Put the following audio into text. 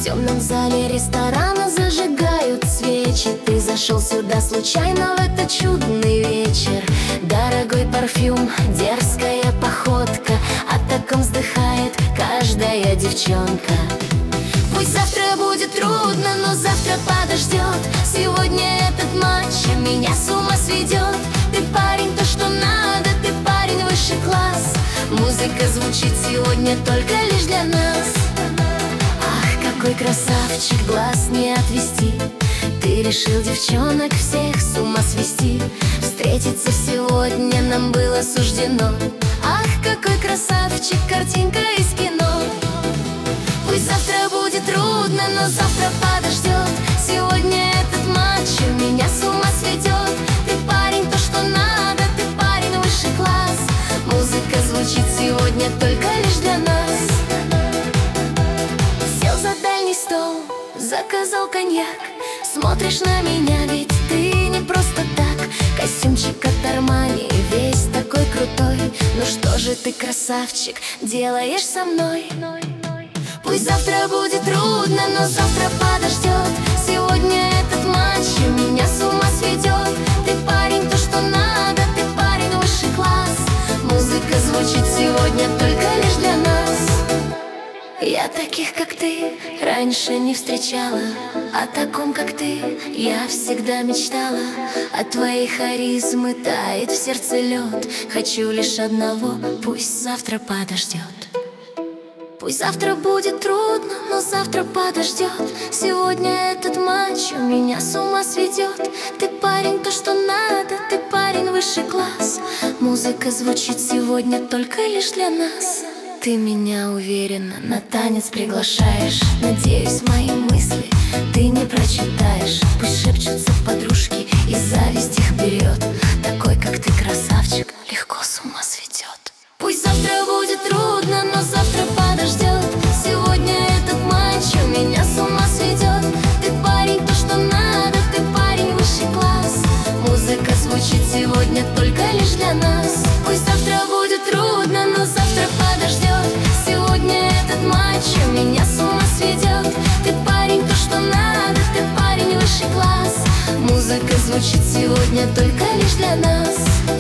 темном зале ресторана зажигают свечи. Ты зашел сюда случайно в этот чудный вечер. Дорогой парфюм, дерзкая походка, о таком вздыхает каждая девчонка. Пусть завтра будет трудно, но завтра подождет. Сегодня этот матч меня с ума сведет. Ты парень, то что надо, ты парень высший класс. Музыка звучит сегодня только лишь для нас. Какой красавчик, глаз не отвести. Ты решил девчонок всех с ума свести. Встретиться сегодня нам было суждено. Ах, какой красавчик, картинка из кино. Пусть завтра будет трудно, но завтра подождет. Сегодня этот матч меня с ума сведет. Ты парень, то что надо, ты парень высший класс. Музыка звучит сегодня только лишь для нас. Стол, заказал коньяк. Смотришь на меня, ведь ты не просто так. Костюмчик от Армани, весь такой крутой. Ну что же ты, красавчик, делаешь со мной? Пусть завтра будет трудно, но завтра подождет. Сегодня этот матч меня с ума сведет. Ты парень, то что надо, ты парень высший класс. Музыка звучит сегодня только лишь для нас. Я таких, как ты, раньше не встречала. О таком, как ты, я всегда мечтала. От твоей харизмы тает в сердце лед. Хочу лишь одного, пусть завтра подождет. Пусть завтра будет трудно, но завтра подождет. Сегодня этот матч меня с ума сведет. Ты парень, то что надо, ты парень высший класс. Музыка звучит сегодня только лишь для нас. Ты меня уверенно на танец приглашаешь. Надеюсь, мои мысли ты не прочитаешь. Пусть шепчутся подружки, и зависть их берет. Такой, как ты, красавчик, легко с ума сведет. Пусть завтра будет трудно, но завтра подождет. Сегодня этот матч меня с ума сведет. Ты парень, то что надо, ты парень высший класс. Музыка звучит сегодня только лишь для нас. Пусть завтра будет трудно, но завтра подождет. Сегодня этот матч меня с ума сведет. Ты парень, то что надо, ты парень высший класс. Музыка звучит сегодня только лишь для нас.